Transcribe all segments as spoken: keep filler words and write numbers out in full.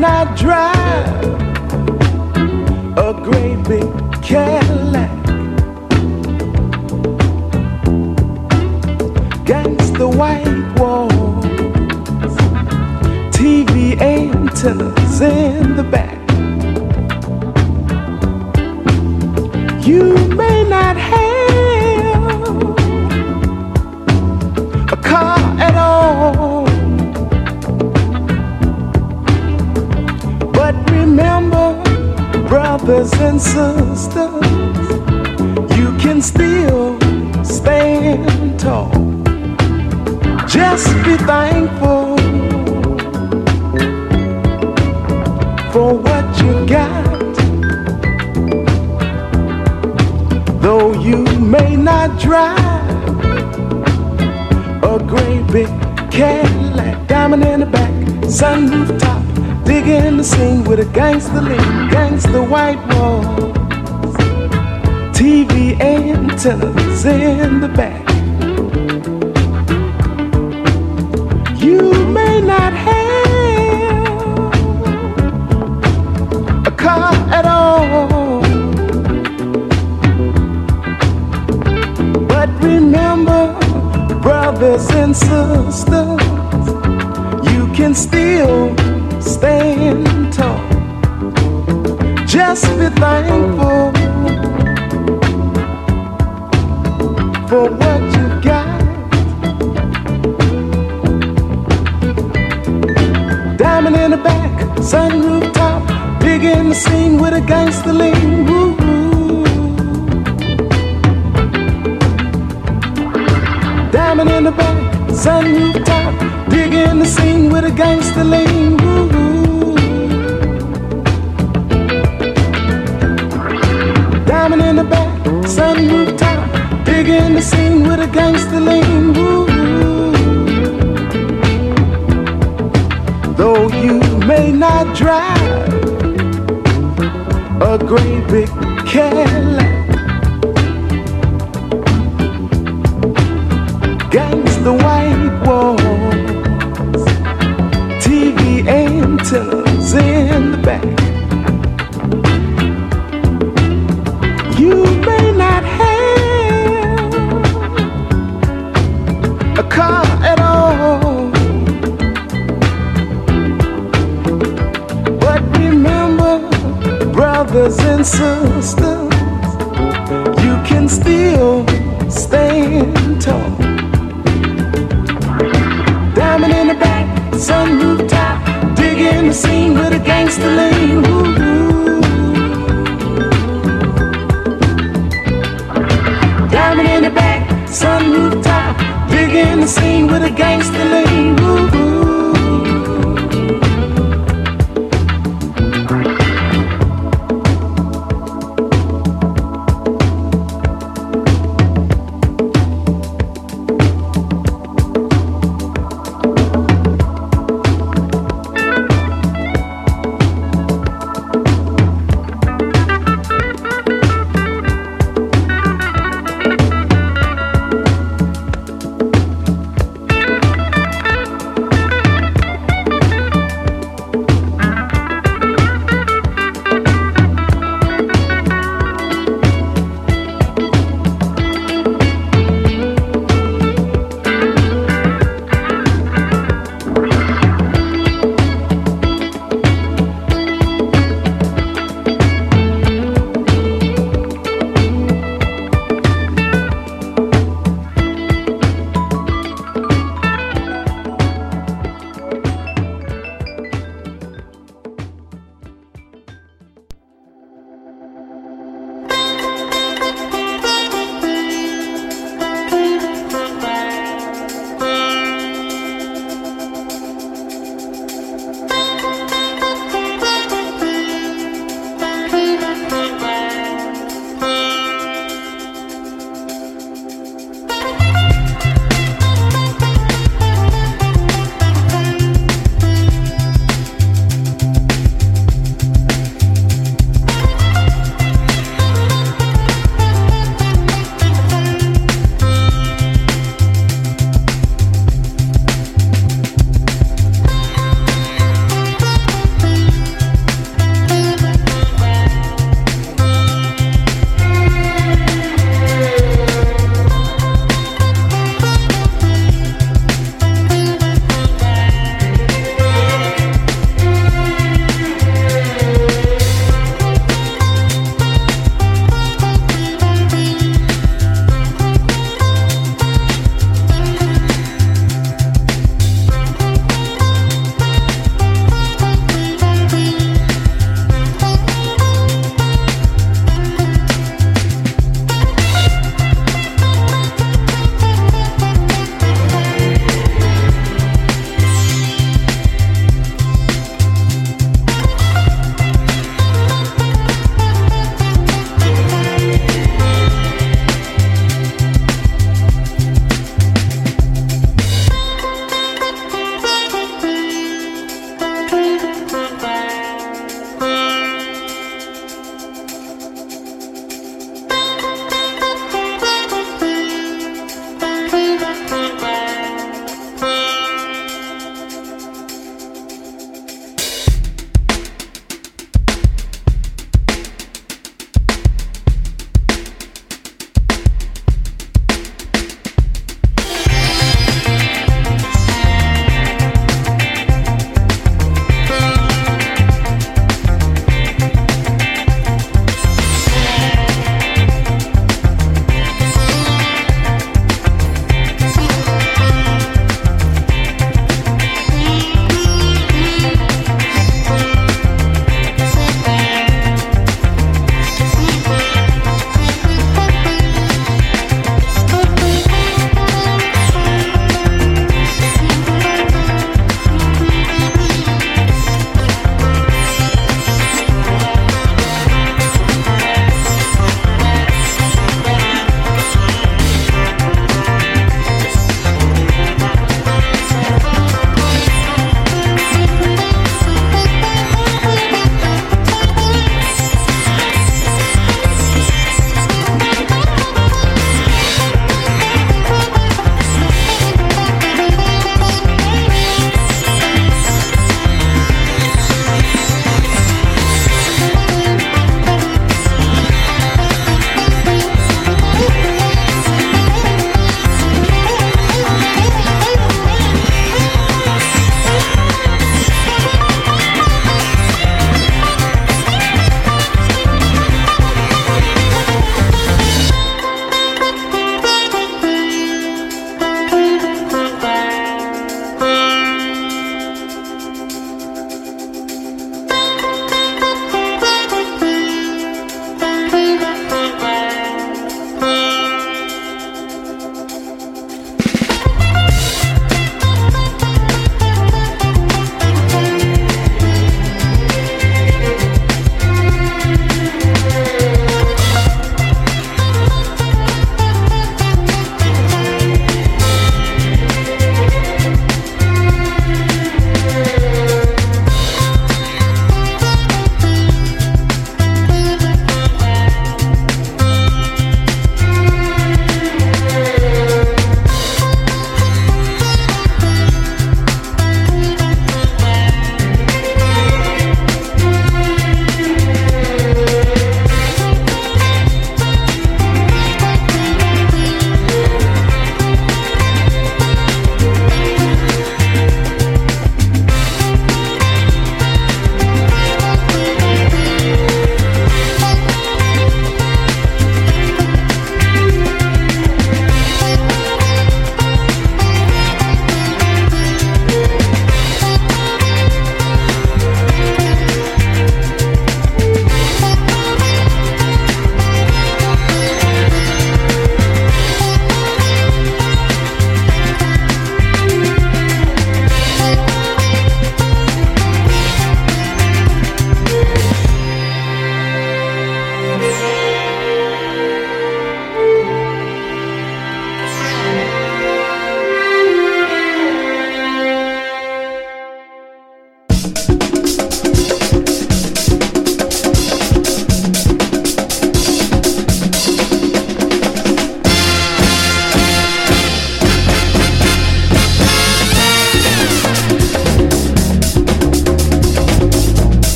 not drive a great big Cadillac, against the white walls, T V antennas in the back. You may not have a car at all, but remember, brothers and sisters, you can still stand tall. Just be thankful for what you got. Though you may not drive a great big Cadillac, diamond in the back, sunroof top, digging the scene with a gangster lean, gangster white walls, T V antennas in the back. You may not have a car at all, but remember, brothers and sisters, you can still stand tall. Just be thankful for what you got. Diamond in the back, sunroof top, digging the scene with a gangster lean. Woo. Diamond in the back, sunroof top, digging the scene with a gangster lean. Woo. Diamond in the back, sunroof top, digging the scene with a gangster lean. Woo. Though you may not drive a great big Cadillac, gangsta white walls, T V antennas in the back. You may not have a car at all, but remember, brothers and sisters, you can still stand tall. Diamond in the back, sunroof top, digging the scene with a gangster lean. Woo. Diamond in the back, sunroof top, digging the scene with a gangster lean. Woo.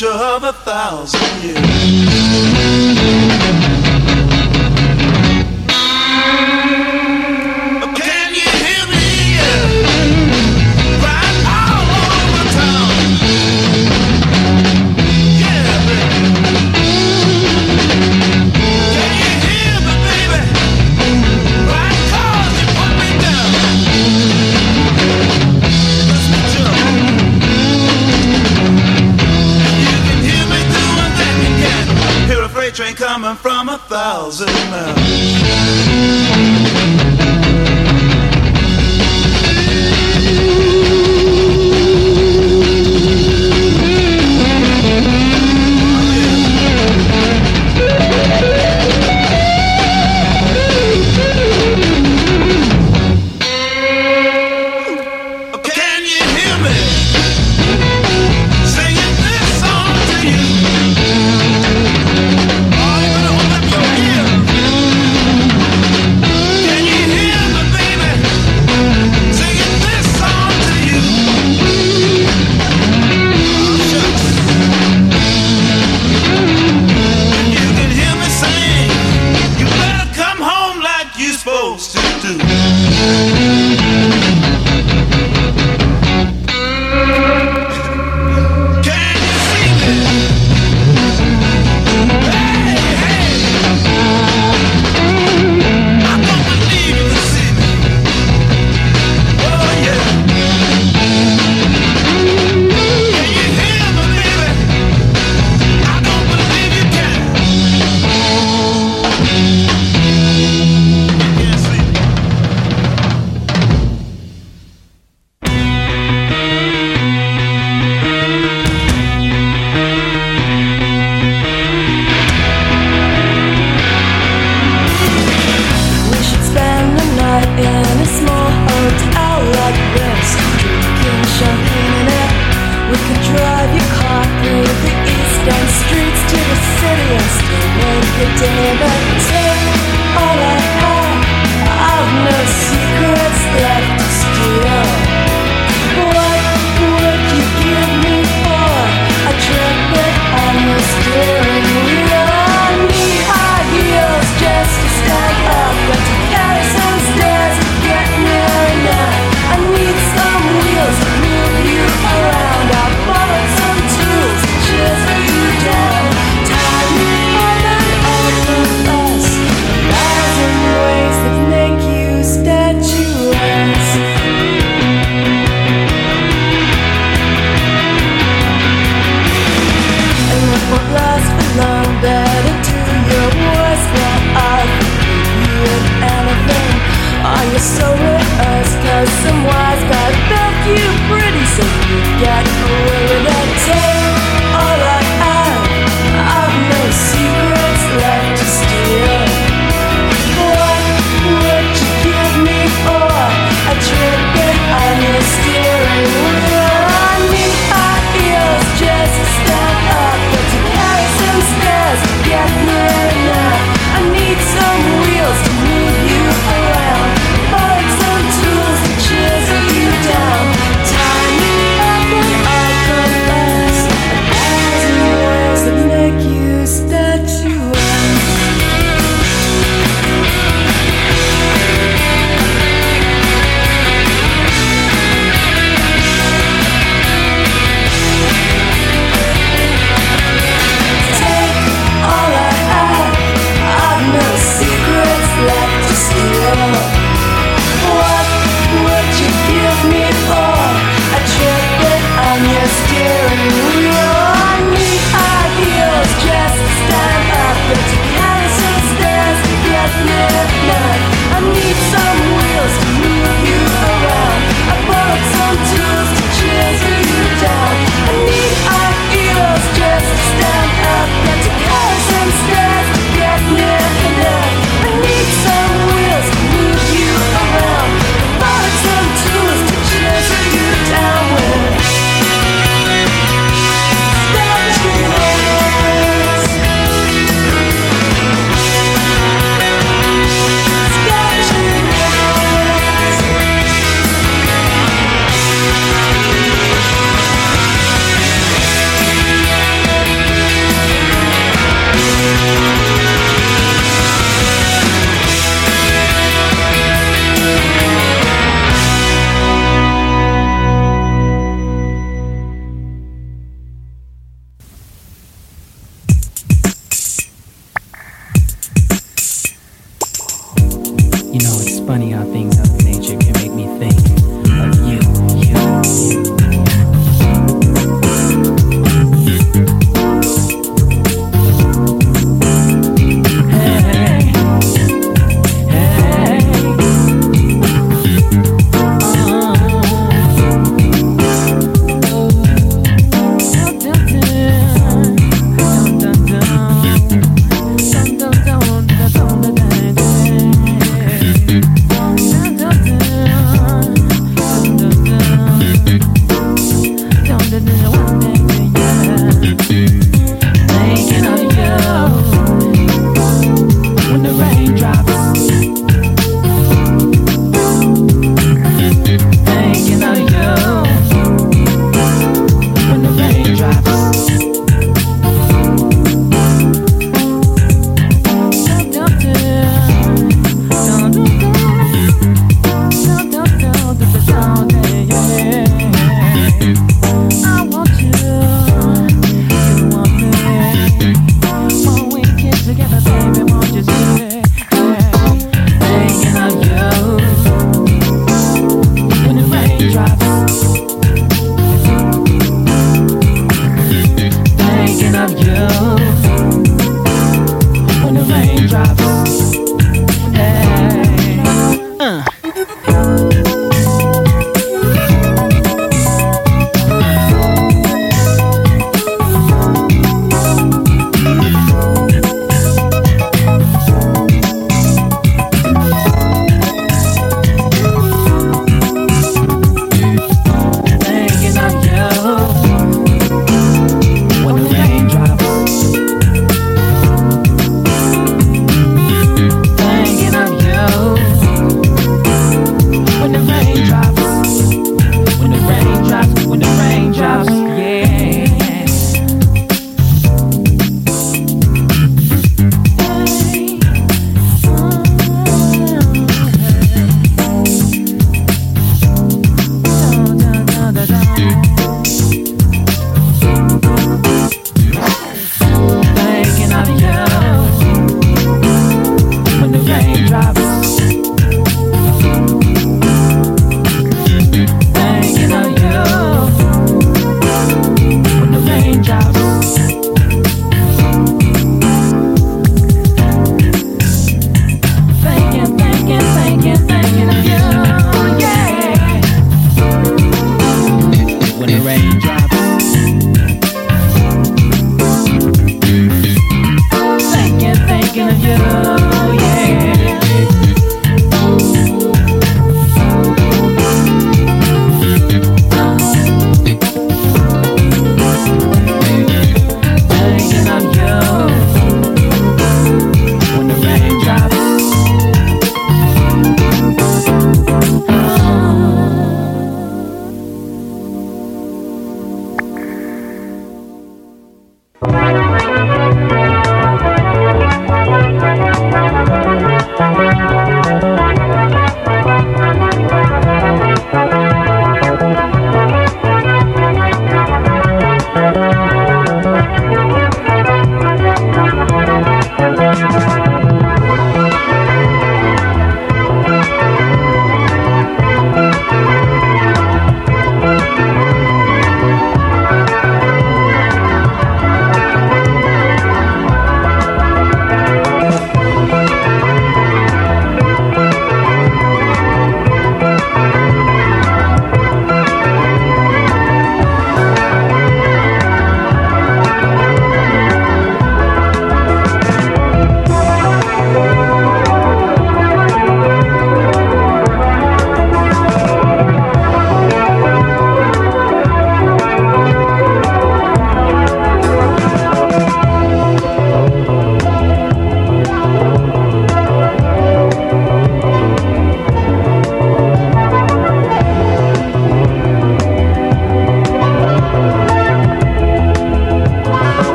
future of a thousand years. Can you hear me? Right all over town. Yeah, baby. Can you hear me, baby? Right, 'cause you put me down. Listen to me. You can hear me doing that. You can hear a freight train coming from a thousand miles. Can you hear You know, it's funny how things of nature can make me think of you, you, you. Dun, dun,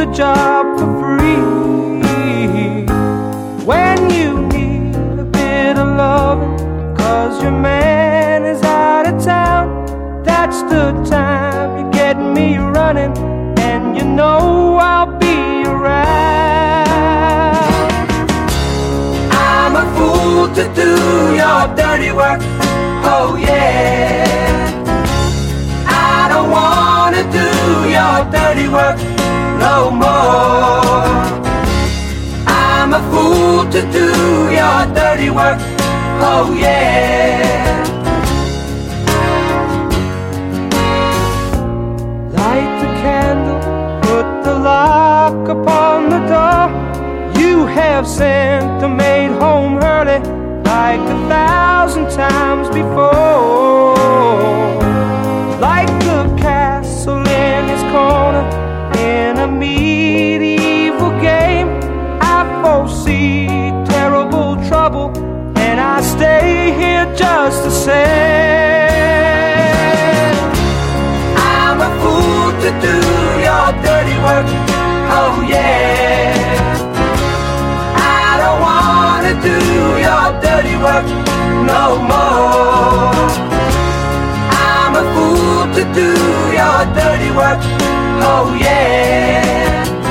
the job for free. When you need a bit of loving, cause your man is out of town, that's the time you get me running, and you know I'll be around. I'm a fool to do your dirty work, oh yeah. I don't wanna do your dirty work no more. I'm a fool to do your dirty work, oh yeah. Light the candle, put the lock upon the door. You have sent the maid home early, like a thousand times before. Like the castle in his corner in a medieval game, I foresee terrible trouble, and I stay here just the same. I'm a fool to do your dirty work, oh yeah. I don't wanna do your dirty work no more. I'm a fool to do your dirty work, oh yeah.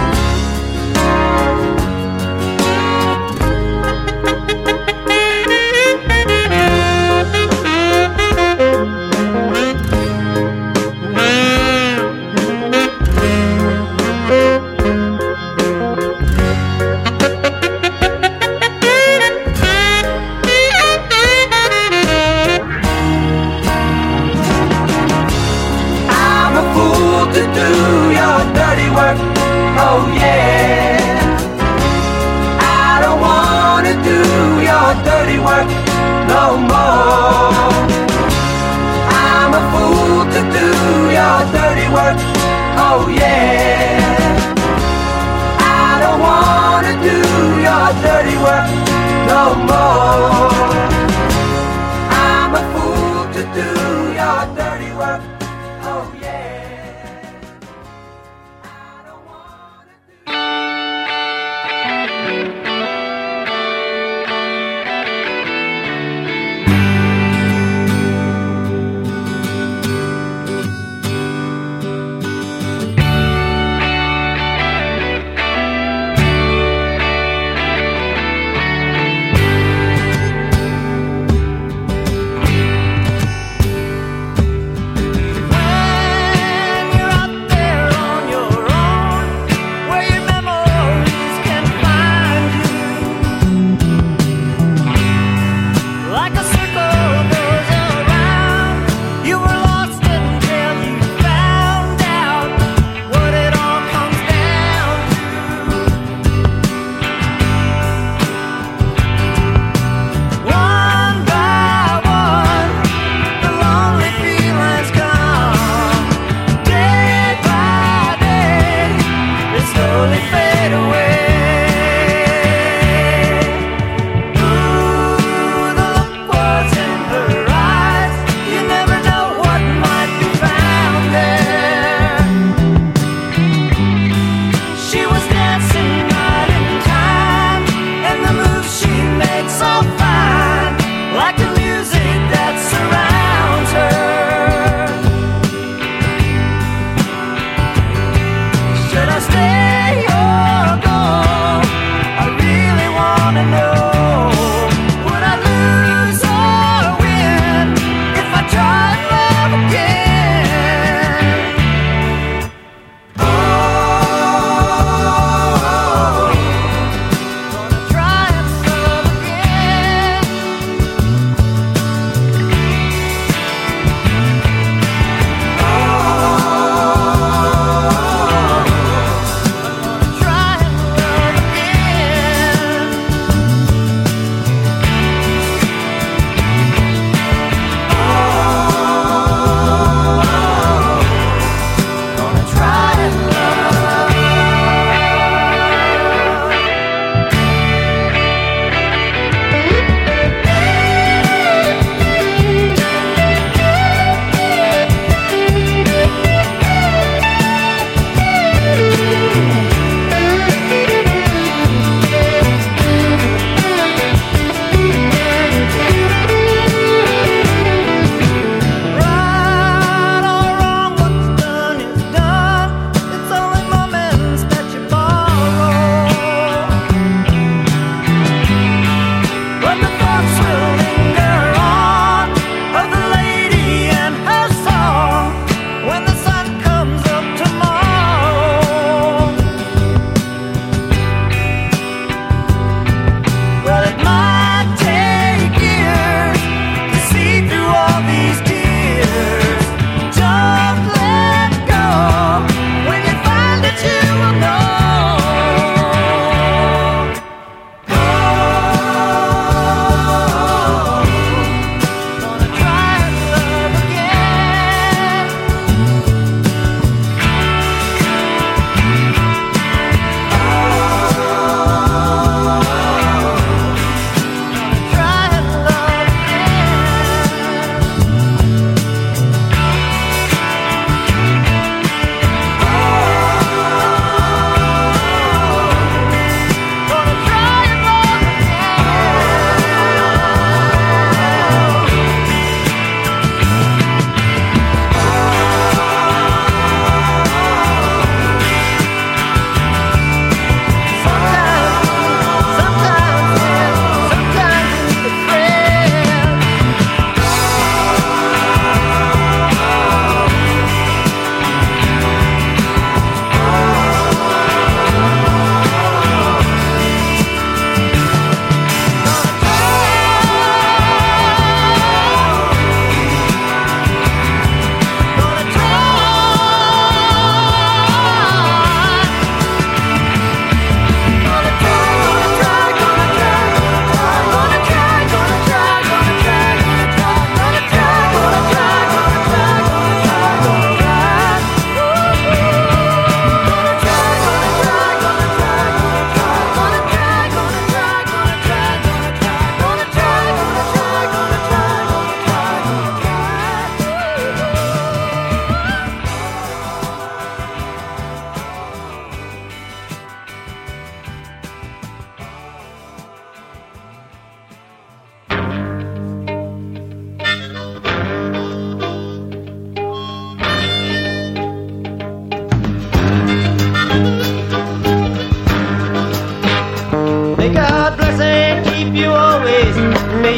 Oh yeah, I don't wanna do your dirty work no more. I'm a fool to do your dirty work, oh yeah. I don't wanna do your dirty work no more. I'm a fool to do your dirty work, oh yeah.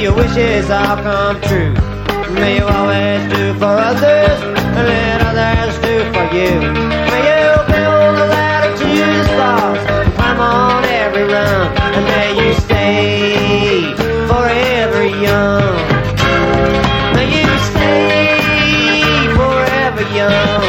your wishes all come true. May you always do for others and let others do for you. May you build a ladder to the stars and climb on every rung, and may you stay forever young. May you stay forever young.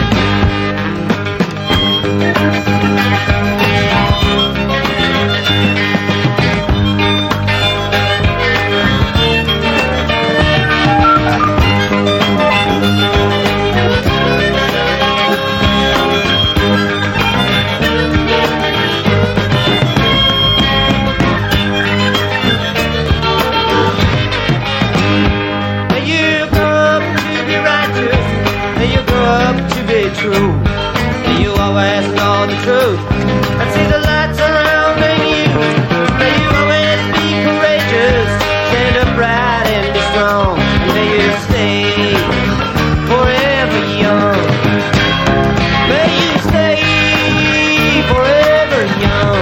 True. You always know the truth and see the light surrounding you. May you always be courageous, stand upright and be strong. And may you stay forever young. May you stay forever young.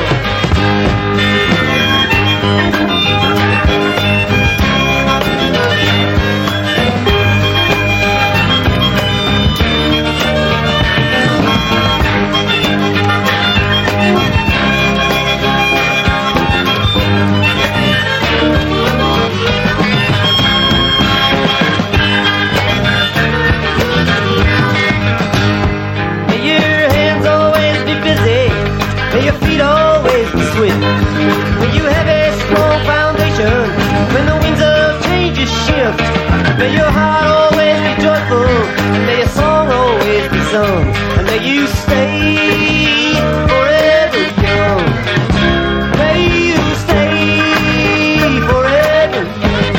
May your heart always be joyful, and may your song always be sung, and may you stay forever young. May you stay forever young.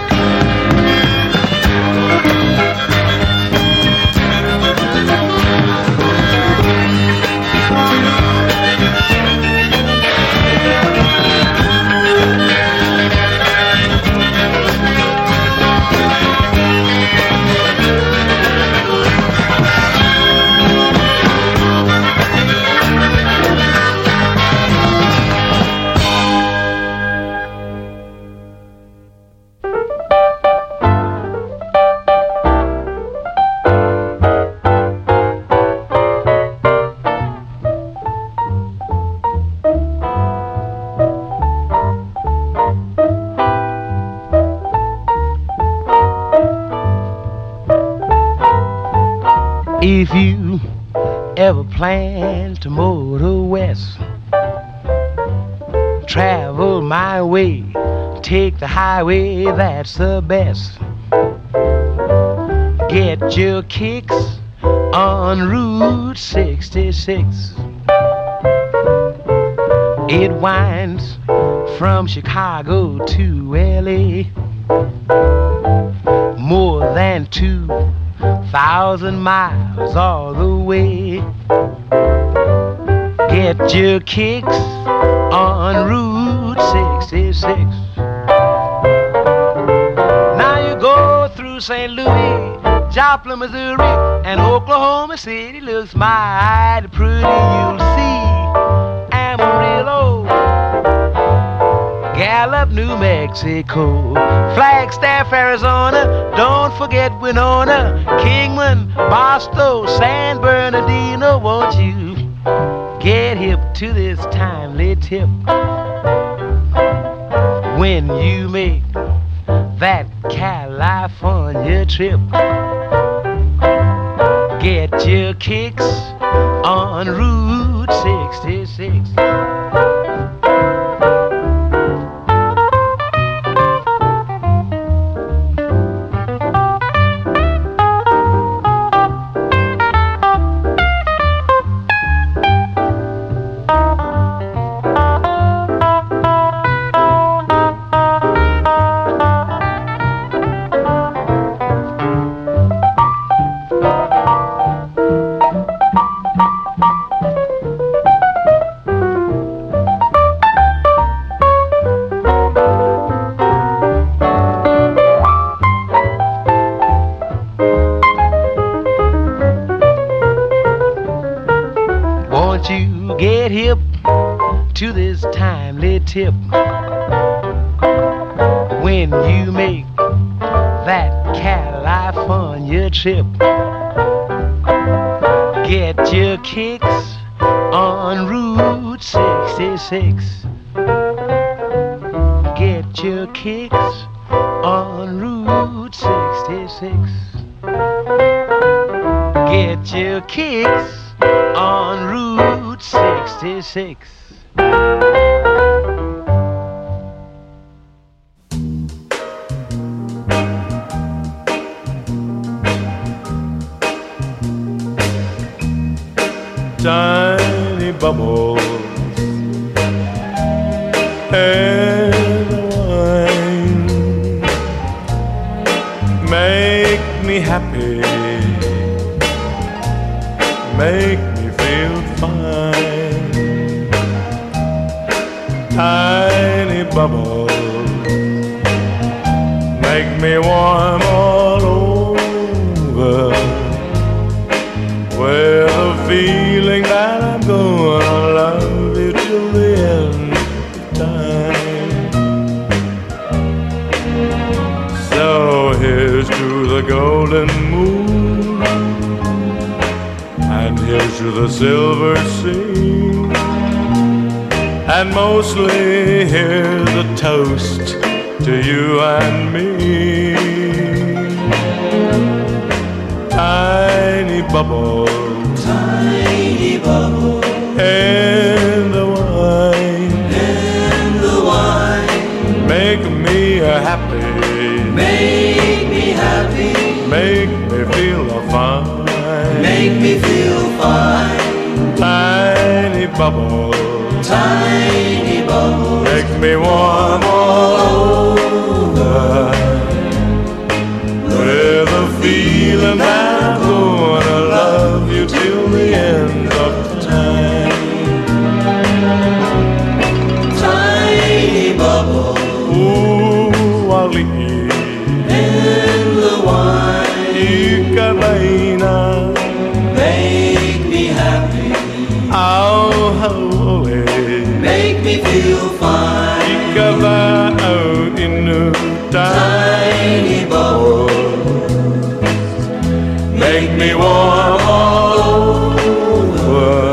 If you ever plan to motor west, travel my way, take the highway, that's the best. Get your kicks on Route sixty-six. It winds from Chicago to L A, more than two thousand miles all the way. Get your kicks on Route sixty-six. Now you go through Saint Louis, Joplin, Missouri, and Oklahoma City looks mighty pretty. You'll see Amarillo, Gallup, New Mexico, Flagstaff, Arizona, don't forget Winona, Kingman, Barstow, San Bernardino. Won't you get hip to this timely tip when you make that California trip? Get your kicks on Route sixty-six. Get hip to this timely tip when you make that California trip. Get your kicks on Route sixty-six. Get your kicks on Route sixty-six. Get your kicks on Route sixty-six. Tiny bubbles and wine make me happy, make me feel fine. Tiny bubbles make me warm all over, with a feeling that I'm gonna love you till the end of time. So here's to the golden moon, and here's to the silver sea, and mostly here's a toast to you and me. Tiny bubbles, tiny bubbles, in the wine, in the wine, make me a happy, make me happy, make me feel fine, make me feel fine. Tiny bubbles, tiny bubbles, make me warm all over, with a feeling that I'm gonna love you till the end of time. Tiny bubbles, Ooh, Ali, in the wine, Ikabaina, make me happy, oh, holy, make me feel fine. Ikaba out inu Tiny bubbles, make me warm all over,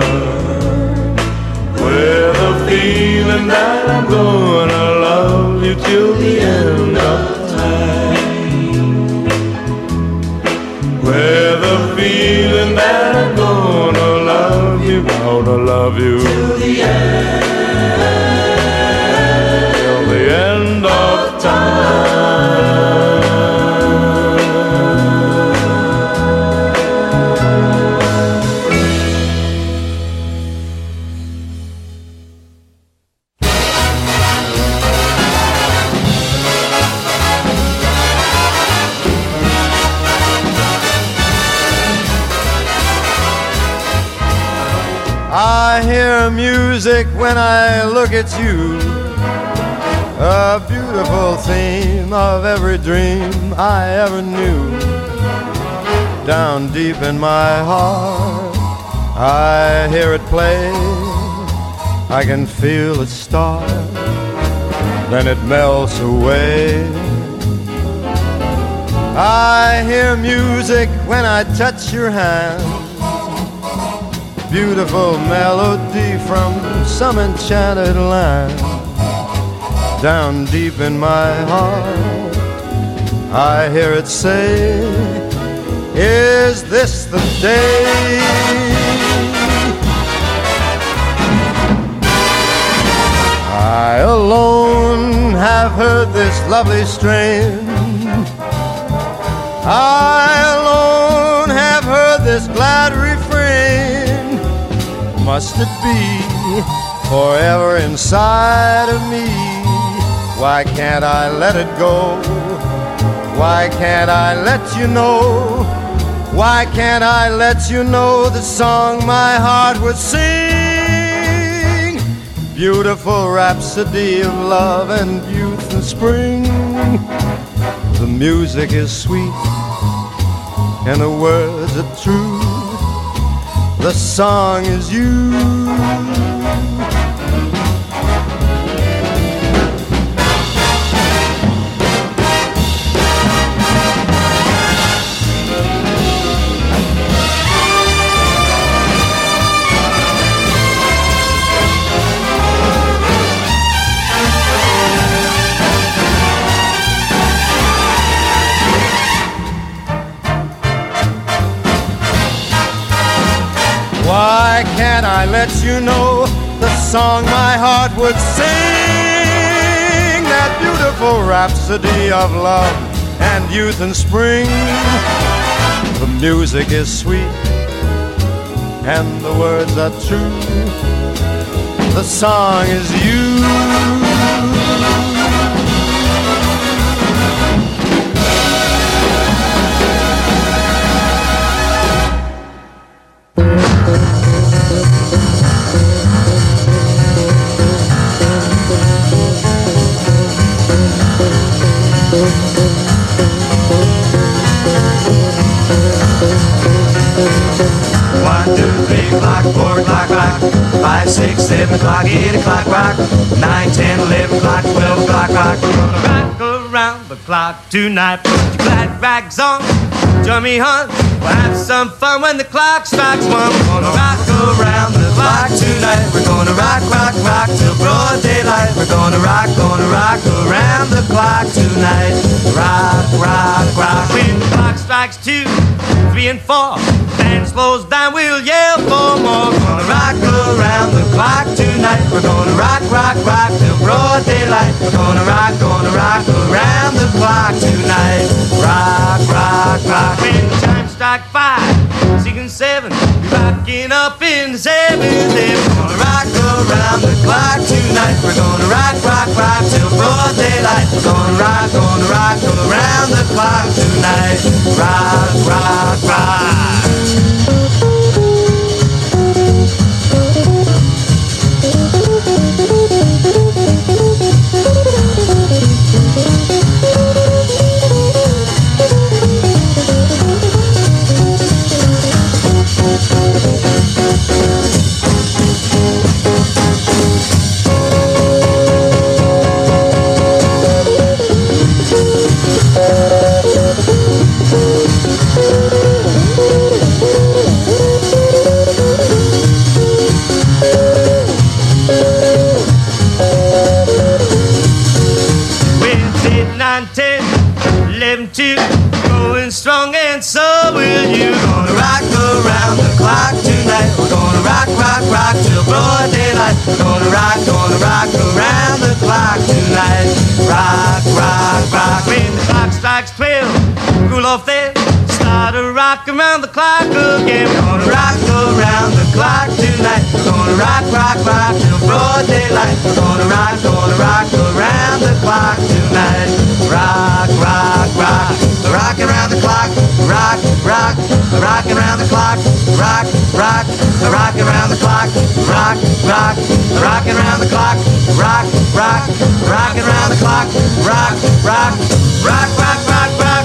with a feeling that I'm gonna love you till the end of time. With a feeling that I'm gonna love you, gonna love you till the end, till the end of time. I hear music when I look at you, a beautiful theme of every dream I ever knew. Down deep in my heart, I hear it play. I can feel it start, then it melts away. I hear music when I touch your hand, beautiful melody from some enchanted land. Down deep in my heart, I hear it say, is this the day? I alone have heard this lovely strain, I alone have heard this glad refrain. Must it be forever inside of me? Why can't I let it go? Why can't I let you know? Why can't I let you know the song my heart would sing? Beautiful rhapsody of love and youth and spring. The music is sweet and the words are true. The song is you. I let you know the song my heart would sing, that beautiful rhapsody of love and youth and spring. The music is sweet and the words are true. The song is you. One, two, three o'clock, four o'clock, rock. Five, six, seven o'clock, eight o'clock, rock. Nine, ten, eleven o'clock, twelve o'clock, rock. We're gonna rock around the clock tonight. Put your glad rags on, join me, hon. We'll have some fun when the clock strikes one. We're gonna rock around the clock tonight. We're gonna rock, rock, rock till broad daylight. We're gonna rock, gonna rock around the clock tonight. Rock, rock, rock. When the clock strikes two, three and four, band slows down, we'll yell for more. We're gonna rock around the clock tonight. We're gonna rock, rock, rock till broad daylight. We're gonna rock, gonna rock around the clock tonight. Rock, rock, rock. When the chimes strike five, six and seven, we're rocking up in the seventh. We're gonna rock around the clock tonight. We're gonna rock, rock, rock till broad daylight. We're gonna rock, gonna rock around the clock tonight. Rock, rock, rock. Going strong and so will you. Gonna rock around the clock tonight. We're gonna rock, rock, rock till broad daylight. We're gonna rock, gonna rock around the clock tonight. Rock, rock, rock. When the clock strikes twelve, cool off there. Start to rock around the clock again. We're gonna rock around the clock tonight. We're gonna rock, rock, rock till broad daylight. We're gonna rock, gonna rock around the clock tonight. Rock, rock, rock. Rock around the clock. Rock, rock. Rock around the clock. Rock, rock. Rock around the clock. Rock, rock. Rock around the clock. Rock, rock. Rock around the clock. Rock, rock. Rock, rock, rock, rock.